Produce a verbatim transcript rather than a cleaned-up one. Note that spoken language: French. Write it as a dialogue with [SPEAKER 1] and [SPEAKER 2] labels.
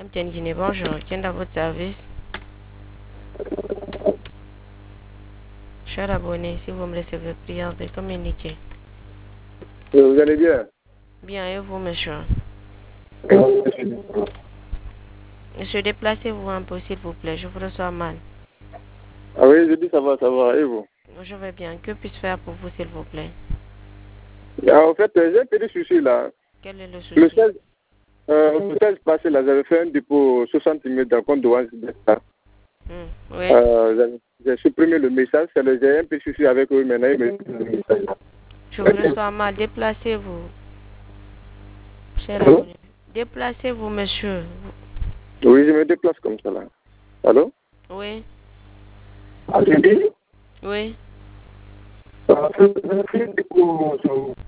[SPEAKER 1] Antenne Guinée, bonjour. Quel est à votre service? Cher abonné, si vous me laissez votre prière de communiquer.
[SPEAKER 2] Vous allez bien?
[SPEAKER 1] Bien, et vous, monsieur? Monsieur, déplacez-vous un peu, s'il vous plaît. Je vous reçois mal.
[SPEAKER 2] Ah oui, je dis ça va, ça va. Et vous?
[SPEAKER 1] Je vais bien. Que puis-je faire pour vous, s'il vous plaît?
[SPEAKER 2] Ah, en fait, j'ai un petit souci là.
[SPEAKER 1] Quel est le souci?
[SPEAKER 2] Le seize, euh, le seize passé, là, j'avais fait un dépôt soixante mille dans le compte de One Zbesta.
[SPEAKER 1] Hmm, oui.
[SPEAKER 2] Euh, j'ai supprimé le message. C'est le- J'ai un petit souci avec eux maintenant. Ils me disent le message.
[SPEAKER 1] Je vous reçois mal. Déplacez-vous. Cher
[SPEAKER 2] Allô?
[SPEAKER 1] abonné. Déplacez-vous, monsieur.
[SPEAKER 2] Oui, je me déplace comme ça là. Allô?
[SPEAKER 1] Oui.
[SPEAKER 2] Ah, j'ai dit?
[SPEAKER 1] Oui.
[SPEAKER 2] Ah, j'ai fait un dépôt sur